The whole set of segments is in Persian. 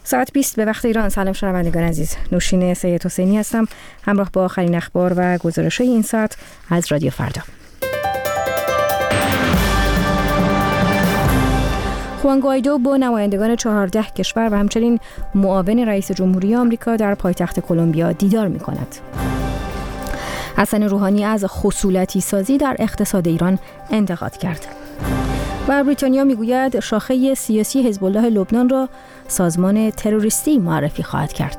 ساعت 20 به وقت ایران. سلام شنوندگان عزیز، نوشین سید حسینی هستم، همراه با آخرین اخبار و گزارش‌های این ساعت از رادیو فردا. خوان گوایدو با نمایندگان 14 کشور و همچنین معاون رئیس جمهوری آمریکا در پایتخت کلمبیا دیدار می‌کند. حسن روحانی از خصولتی سازی در اقتصاد ایران انتقاد کرد. و بریتانیا میگوید شاخه سیاسی حزب الله لبنان را سازمان تروریستی معرفی خواهد کرد.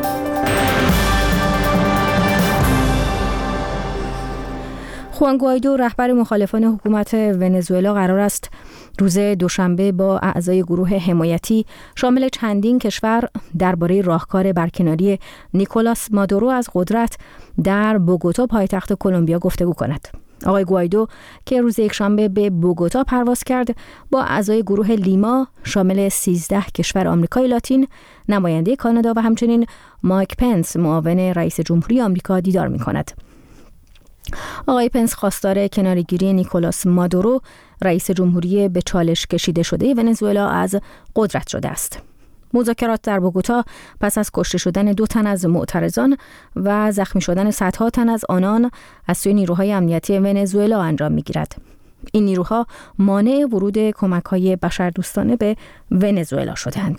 خوان گوایدو رهبر مخالفان حکومت ونزوئلا قرار است روز دوشنبه با اعضای گروه حمایتی شامل چندین کشور درباره راهکار برکناری نیکولاس مادورو از قدرت در بوگوتا پایتخت کلمبیا گفتگو کند. آقای گوایدو که روز یکشنبه به بوگوتا پرواز کرد با اعضای گروه لیما شامل 13 کشور آمریکای لاتین، نماینده کانادا و همچنین مایک پنس معاون رئیس جمهوری آمریکا دیدار می‌کند. آقای پنس خواستار کناره‌گیری نیکولاس مادورو رئیس جمهوری به چالش کشیده شده ونزوئلا از قدرت شده است. مذاکرات در بوگوتا پس از کشته شدن 2 تن از معترضان و زخمی شدن صدها تن از آنان از سوی نیروهای امنیتی ونزوئلا انجام می‌گیرد. این نیروها مانع ورود کمک‌های بشردوستانه به ونزوئلا شدند.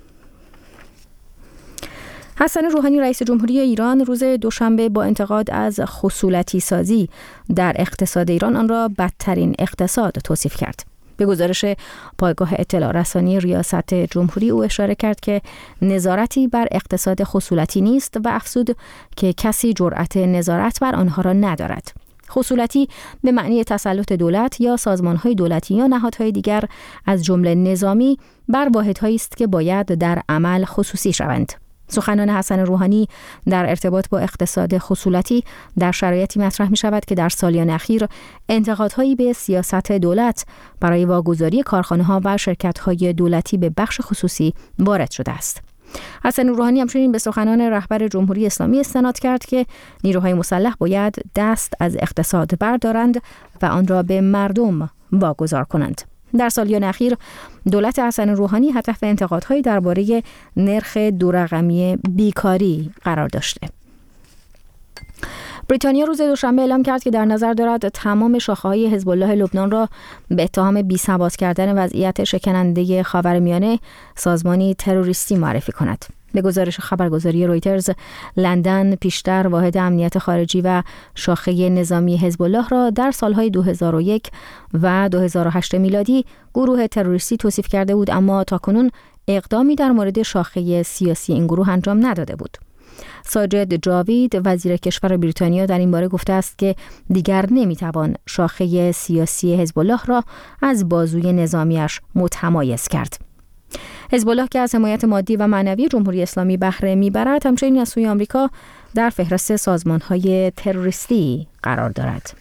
حسن روحانی رئیس جمهوری ایران روز دوشنبه با انتقاد از خصولتی سازی در اقتصاد ایران آن را بدترین اقتصاد توصیف کرد. به گزارش پایگاه اطلاع رسانی ریاست جمهوری او اشاره کرد که نظارتی بر اقتصاد خصولتی نیست و افزود که کسی جرأت نظارت بر آنها را ندارد. خصولتی به معنی تسلط دولت یا سازمان‌های دولتی یا نهادهای دیگر از جمله نظامی بر واحدهایی است که باید در عمل خصوصی شوند. سخنان حسن روحانی در ارتباط با اقتصاد خصولتی در شرایطی مطرح می شود که در سالیان اخیر انتقادهایی به سیاست دولت برای واگذاری کارخانه‌ها و شرکت‌های دولتی به بخش خصوصی وارد شده است. حسن روحانی همچنین به سخنان رهبر جمهوری اسلامی استناد کرد که نیروهای مسلح باید دست از اقتصاد بردارند و آن را به مردم واگذار کنند. در سالیان اخیر دولت حسن روحانی هدف انتقادهایی درباره نرخ 2 رقمی بیکاری قرار داشته. بریتانیا روز دوشنبه اعلام کرد که در نظر دارد تمام شاخه‌های حزب الله لبنان را به اتهام بی‌ثبات کردن وضعیت شکننده خاورمیانه سازمانی تروریستی معرفی کند. به گزارش خبرگزاری رویترز، لندن پیشتر واحد امنیت خارجی و شاخه نظامی حزب الله را در سالهای 2001 و 2008 میلادی گروه تروریستی توصیف کرده بود، اما تاکنون اقدامی در مورد شاخه سیاسی این گروه انجام نداده بود. ساجد جاوید وزیر کشور بریتانیا در این باره گفته است که دیگر نمیتوان شاخه سیاسی حزب الله را از بازوی نظامیش متمایز کرد. حزب الله که از حمایت مادی و معنوی جمهوری اسلامی بهره میبرد، همچنین از سوی آمریکا در فهرست سازمان‌های تروریستی قرار دارد.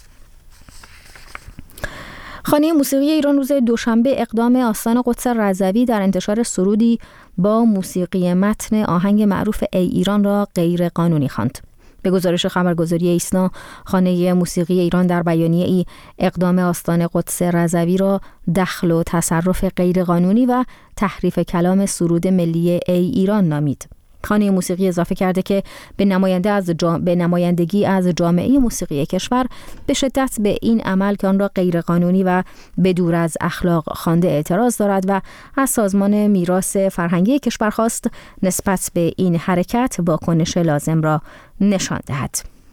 خانه موسیقی ایران روز دوشنبه اقدام آستان قدس رضوی در انتشار سرودی با موسیقی متن آهنگ معروف ای ایران را غیر قانونی خواند. به گزارش خبرگزاری ایسنا، خانه موسیقی ایران در بیانیه‌ای اقدام آستان قدس رضوی را دخل و تصرف غیرقانونی و تحریف کلام سرود ملی ای ایران نامید. خانه موسیقی اضافه کرده که به نمایندگی از جامعه موسیقی کشور به شدت به این عمل که آن را غیرقانونی و بدور از اخلاق خوانده اعتراض دارد و از سازمان میراث فرهنگی کشور خواست نسبت به این حرکت واکنش لازم را نشان دهد.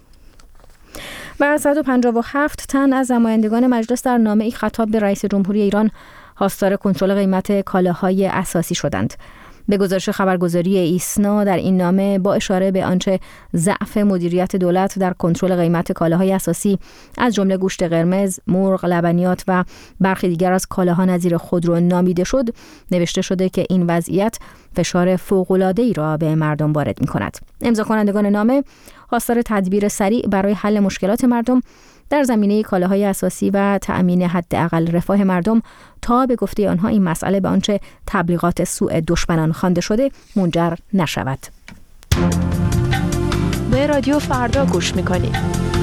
و 157 تن از نمایندگان مجلس در نامه‌ای خطاب به رئیس جمهوری ایران خواستار کنترل قیمت کالاهای اساسی شدند. به گزارش خبرگزاری ایسنا، در این نامه با اشاره به آنچه ضعف مدیریت دولت در کنترل قیمت کالاهای اساسی از جمله گوشت قرمز، مرغ، لبنیات و برخی دیگر از کالاها نظیر خودرو نامیده شد، نوشته شده که این وضعیت فشار فوق‌العاده‌ای را به مردم وارد می‌کند. امضا کنندگان نامه خواستار تدبیر سریع برای حل مشکلات مردم در زمینه کالاهای اساسی و تأمین حداقل رفاه مردم تا به گفته آنها این مسئله به آنچه تبلیغات سوء دشمنان خوانده شده منجر نشود. به رادیو فردا گوش می‌کنید.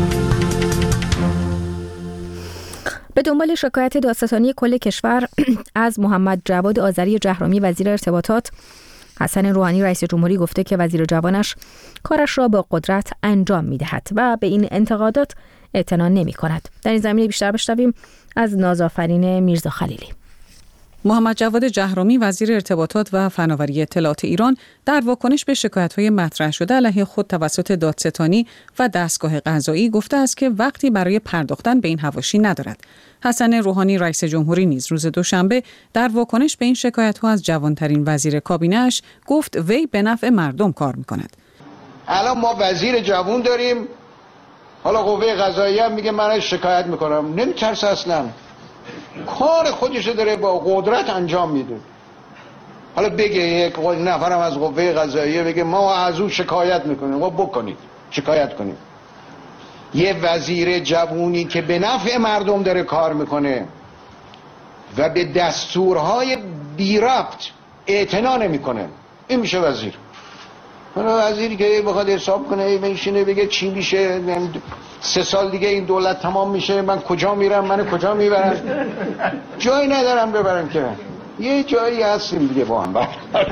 به دنبال شکایت دادستانی کل کشور از محمد جواد آذری جهرامی وزیر ارتباطات حسن روحانی رئیس جمهوری گفته که وزیر جوانش کارش را با قدرت انجام می‌دهد و به این انتقادات اعتنا نمی‌کند. در این زمینه بیشتر بشنویم از نازآفرین میرزا خلیلی. محمد جواد جهرومی وزیر ارتباطات و فناوری اطلاعات ایران در واکنش به شکایت‌های مطرح شده علیه خود توسط دادستانی و دستگاه قضایی گفته است که وقتی برای پرداختن به این حواشی ندارد. حسن روحانی رئیس جمهوری نیز روز دوشنبه در واکنش به این شکایت‌ها از جوانترین وزیر کابینه‌اش گفت وی به نفع مردم کار می‌کند. الان ما وزیر جوان داریم، حالا قوه قضاییه هم میگه من شکایت می‌کنم، نمی‌ترسه اصلاً. کار خودشو داره با قدرت انجام میده. حالا بگه یک نفرم از قوه قضاییه بگه ما از او شکایت میکنیم، ما بکنید شکایت کنیم. یه وزیر جوونی که به نفع مردم داره کار میکنه و به دستورهای بی ربط اعتنا نمیکنه، این میشه وزیر. حالا وزیری که بخواد حساب کنه بنشینه بگه چی میشه، 3 سال دیگه این دولت تمام میشه، من کجا میرم، من کجا میبرم، جایی ندارم ببرم که یه جایی هستیم دیگه با هم.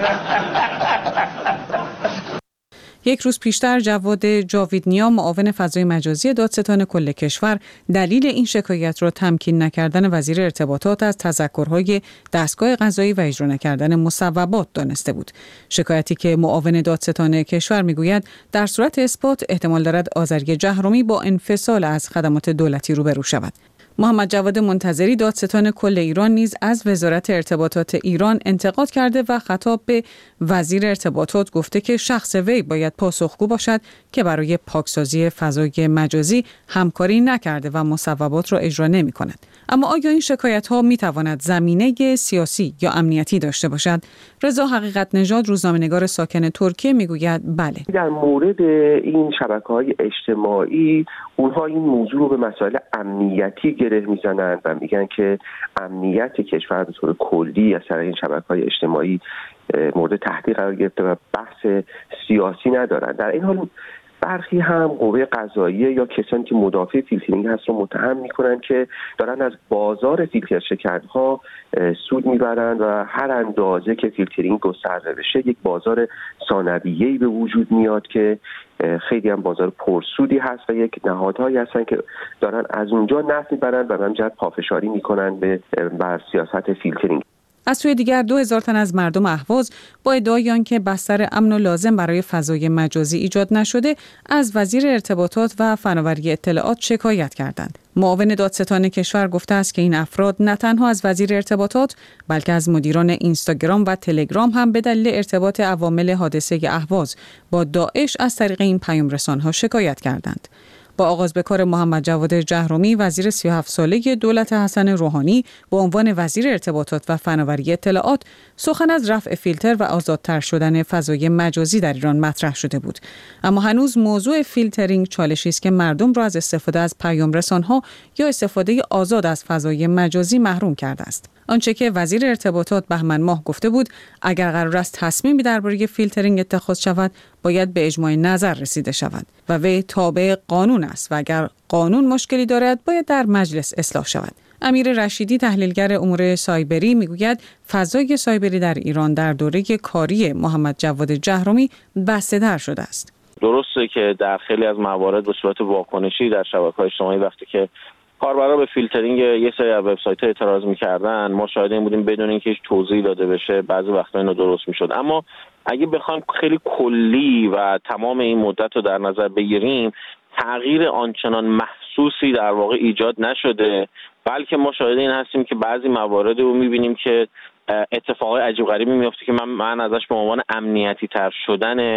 یک روز پیشتر جواد جاویدنیا معاون فضای مجازی دادستان کل کشور دلیل این شکایت را تمکین نکردن وزیر ارتباطات از تذکرهای دستگاه قضایی و اجرا نکردن مصوبات دانسته بود. شکایتی که معاون دادستان کشور میگوید در صورت اثبات احتمال دارد آذری جهرومی با انفصال از خدمات دولتی روبرو شود. محمد جواد منتظری دادستان کل ایران نیز از وزارت ارتباطات ایران انتقاد کرده و خطاب به وزیر ارتباطات گفته که شخص وی باید پاسخگو باشد که برای پاکسازی فضای مجازی همکاری نکرده و مصوبات را اجرا نمی کند. اما آیا این شکایت ها می تواند زمینه سیاسی یا امنیتی داشته باشد؟ رضا حقیقت نژاد روزنامه‌نگار ساکن ترکیه میگوید بله. در مورد این شبکه‌های اجتماعی اونها این موضوع رو به مسائل امنیتی گره میزنند و میگن که امنیت کشور به طور کلی از طریق این شبکه‌های اجتماعی مورد تهدید قرار گرفته و بحث سیاسی ندارند. در این حال برخی هم قوه قضاییه یا کسانی که مدافع فیلترینگ هست رو متهم میکنن که دارن از بازار فیلتر شکنها سود میبرند و هر اندازه که فیلترینگ گسترده بشه یک بازار ثانویه‌ای به وجود میاد که خیلی هم بازار پرسودی هست و یک نهادهایی هستن که دارن از اونجا نفع میبرن و همچنین پافشاری میکنن بر سیاست فیلترینگ. از سوی دیگر 2000 تن از مردم اهواز با ادعای آنکه بستر امن و لازم برای فضای مجازی ایجاد نشده از وزیر ارتباطات و فناوری اطلاعات شکایت کردند. معاون دادستان کشور گفته است که این افراد نه تنها از وزیر ارتباطات بلکه از مدیران اینستاگرام و تلگرام هم به دلیل ارتباط عوامل حادثه اهواز با داعش از طریق این پیام رسان‌ها شکایت کردند. با آغاز به کار محمد جواد جهرومی وزیر 37 ساله دولت حسن روحانی به عنوان وزیر ارتباطات و فناوری اطلاعات سخن از رفع فیلتر و آزادتر شدن فضای مجازی در ایران مطرح شده بود. اما هنوز موضوع فیلترینگ چالشی است که مردم را از استفاده از پیام رسان‌ها یا استفاده آزاد از فضای مجازی محروم کرده است. آنچه که وزیر ارتباطات بهمن ماه گفته بود اگر قرار است تصمیمی درباره فیلترینگ اتخاذ شود باید به اجماع نظر رسیده شود و وی تابع قانون است و اگر قانون مشکلی دارد باید در مجلس اصلاح شود. امیر رشیدی تحلیلگر امور سایبری میگوید فضای سایبری در ایران در دوره کاری محمد جواد جهرومی بسته‌تر شده است. درسته که در خیلی از موارد به صورت واکنشی در شبکه‌های اجتماعی وقتی که کاربرا به فیلترینگ یه سری از وبسایت‌ها اعتراض می‌کردن ما شاهد این بودیم بدون اینکه هیچ توضیحی داده بشه بعضی وقتا اینو درست می‌شد. اما اگه بخوایم خیلی کلی و تمام این مدت رو در نظر بگیریم تغییر آنچنان محسوسی در واقع ایجاد نشده، بلکه ما شاهد این هستیم که بعضی موارد رو می‌بینیم که اتفاقای عجیب غریبی میفته که من ازش به عنوان امنیتی تر شدن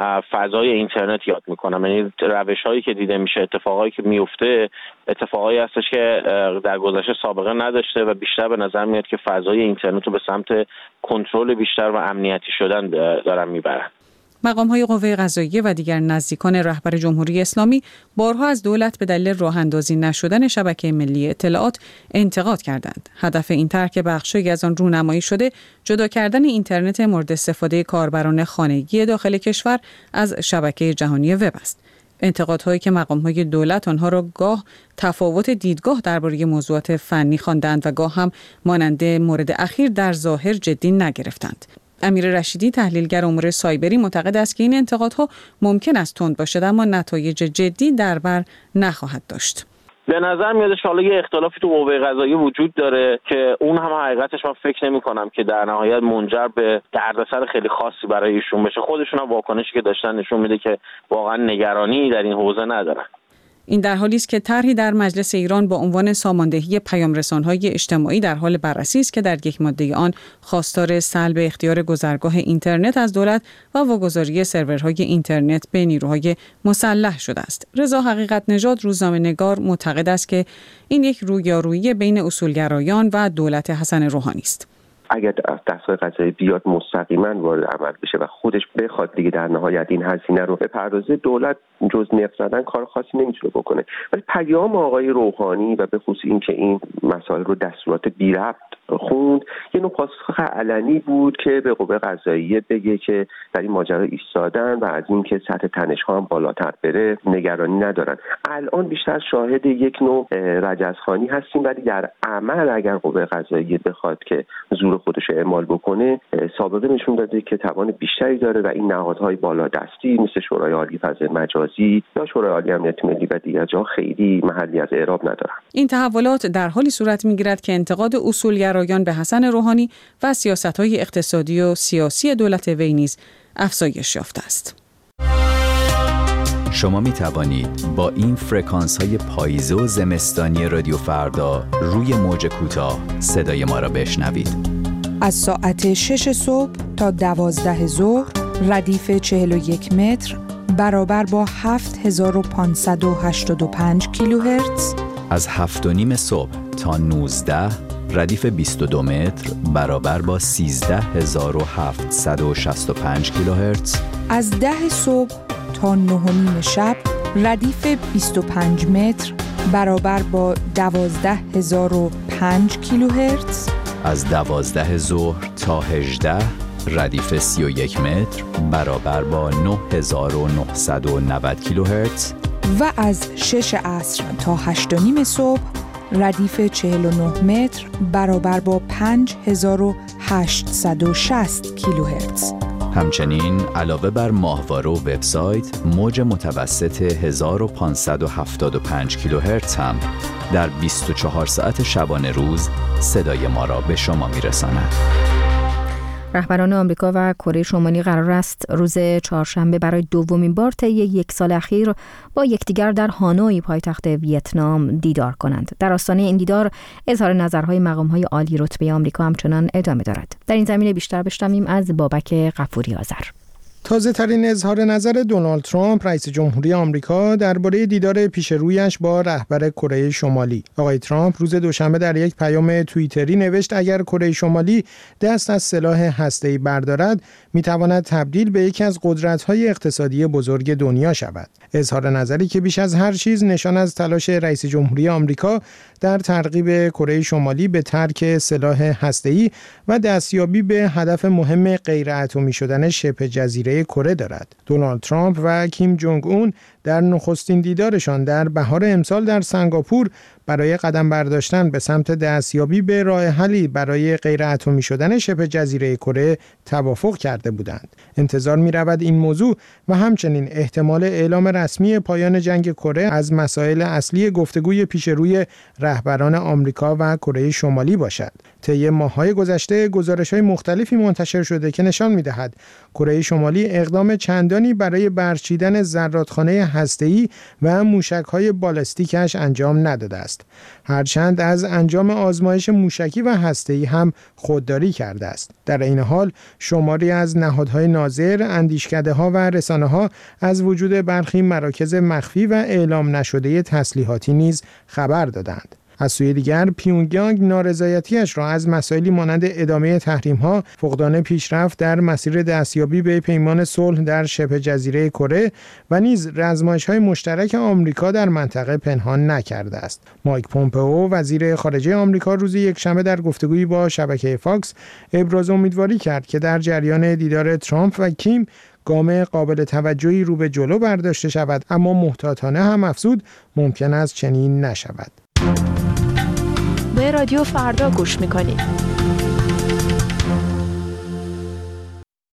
فضای اینترنت یاد میکنم. یعنی روش‌هایی که دیده میشه، اتفاقایی که میفته اتفاقایی هستش که در گذشته سابقه نداشته و بیشتر به نظر میاد که فضای اینترنت رو به سمت کنترل بیشتر و امنیتی شدن دارن میبرن. مقام‌های قوه قضاییه و دیگر نزدیکان رهبر جمهوری اسلامی بارها از دولت به دلیل راه‌اندازی نشدن شبکه ملی اطلاعات انتقاد کردند. هدف این ترک بخشی از آن رونمایی شده جدا کردن اینترنت مورد استفاده کاربران خانگی داخل کشور از شبکه جهانی وب است. انتقادهایی که مقام‌های دولت آنها را گاه تفاوت دیدگاه درباره موضوعات فنی خواندند و گاه هم مانند مورد اخیر در ظاهر جدی نگرفتند. امیر رشیدی تحلیلگر امور سایبری معتقد است که این انتقادها ممکن است تند باشد اما نتایج جدی در بر نخواهد داشت. به نظر میادش حالا یه اختلافی تو قوه قضاییه وجود داره که اون هم حقیقتش من فکر نمی‌کنم که در نهایت منجر به دردسر خیلی خاصی برای ایشون بشه. خودشون هم واکنشی که داشتن نشون میده که واقعا نگرانی در این حوزه ندارن. این در حالی است که طرحی در مجلس ایران با عنوان ساماندهی پیام‌رسان‌های اجتماعی در حال بررسی است که در یک ماده آن خواستار سلب اختیار گذرگاه اینترنت از دولت و واگذاری سرورهای اینترنت به نیروهای مسلح شده است. رضا حقیقت نژاد روزنامه‌نگار معتقد است که این یک رویارویی بین اصولگرایان و دولت حسن روحانی است. اگر دستگاه قضایی بیاد مستقیما وارد عمل بشه و خودش بخواد دیگه در نهایت این هزینه رو بپردازه، دولت جز نفت زدن کار خاصی نمیتونه بکنه. ولی پیام آقای روحانی و به خصوص این که این مسائل رو دستورات بی ربط خوند، یه نوع پاسخ علنی بود که به قوه قضاییه بگه که در این ماجرا ایستادن و از این که سطح تنش‌ها هم بالاتر بره نگرانی ندارن. الان بیشتر شاهد یک نوع رجزخوانی هستیم، ولی در عمل اگر قوه قضاییه بخواد که زور خودش رو اعمال بکنه، سابقه نشون داده که توان بیشتری داره و این نهادهای بالادستی مثل شورای عالی فضای مجازی یا شورای عالی امنیت ملی و دیگر جا خیلی محلی از اعراب ندارن. این تحولات در حالی صورت می‌گیرد که انتقاد اصولگرایان به حسن روحانی و سیاست‌های اقتصادی و سیاسی دولت وی نیز افزایش یافته است. شما می توانید با این فرکانس‌های پاییزه و زمستانی رادیو فردا روی موج کوتاه صدای ما را بشنوید. از ساعت 6 صبح تا 12 ظهر ردیف 41 متر برابر با 7585 کیلوهرتز. از 7:30 صبح تا 19 ردیف 22 متر برابر با 13765 کیلوهرتز. از 10 صبح تا 9:30 شب ردیف 25 متر برابر با 12005 کیلوهرتز. از 12 ظهر تا 18 ردیف 31 متر برابر با 9990 کیلوهرتز. و از 6 عصر تا 8:30 صبح ردیف 49 متر برابر با 5860 کیلوهرتز. همچنین علاوه بر ماهواره و وبسایت، موج متوسط 1575 کیلوهرتز هم در 24 ساعت شبانه روز صدای ما را به شما میرساند. رهبران آمریکا و کره شمالی قرار است روز چهارشنبه برای دومین بار طی یک سال اخیر با یکدیگر در هانوی پایتخت ویتنام دیدار کنند. در آستانه این دیدار اظهار نظرهای مقام‌های عالی رتبه آمریکا همچنان ادامه دارد. در این زمینه بیشتر بشنویم از بابک غفوری آذر. تازه ترین اظهار نظر دونالد ترامپ رئیس جمهوری آمریکا درباره دیدار پیش رویش با رهبر کره شمالی. آقای ترامپ روز دوشنبه در یک پیام توییتری نوشت اگر کره شمالی دست از سلاح هسته‌ای بردارد میتواند تبدیل به یکی از قدرت‌های اقتصادی بزرگ دنیا شود. اظهار نظری که بیش از هر چیز نشان از تلاش رئیس جمهوری آمریکا در ترغیب کره شمالی به ترک سلاح هسته‌ای و دستیابی به هدف مهم غیر اتمی شدن شبه جزیره کره دارد. دونالد ترامپ و کیم جونگ اون در نخستین دیدارشان در بهار امسال در سنگاپور برای قدم برداشتن به سمت دستیابی به راه حلی برای غیر اتمی شدن شبه جزیره کره توافق کرده بودند. انتظار می رود این موضوع و همچنین احتمال اعلام رسمی پایان جنگ کره از مسائل اصلی گفتگوی پیش روی رهبران آمریکا و کره شمالی باشد. طی ماه‌های گذشته گزارش‌های مختلفی منتشر شده که نشان می‌دهد کره شمالی اقدام چندانی برای برچیدن ذراتخانه هسته‌ای و موشک‌های بالستیکش انجام نداده است. هرچند از انجام آزمایش موشکی و هسته‌ای هم خودداری کرده است. در این حال شماری از نهادهای ناظر، اندیشکده‌ها و رسانه‌ها از وجود برخی مراکز مخفی و اعلام نشده تسلیحاتی نیز خبر دادند. از سوی دیگر پیونگیانگ نارضایتیش را از مسائلی مانند ادامه تحریم‌ها، فقدان پیشرفت در مسیر دستیابی به پیمان صلح در شبه جزیره کره و نیز آزمایش‌های مشترک آمریکا در منطقه پنهان نکرده است. مایک پومپئو وزیر خارجه آمریکا روز یکشنبه در گفتگویی با شبکه فاکس ابراز امیدواری کرد که در جریان دیدار ترامپ و کیم گام قابل توجهی رو به جلو برداشته شود، اما محتاطانه هم افزود ممکن است چنین نشود. به رادیو فردا گوش میکنید.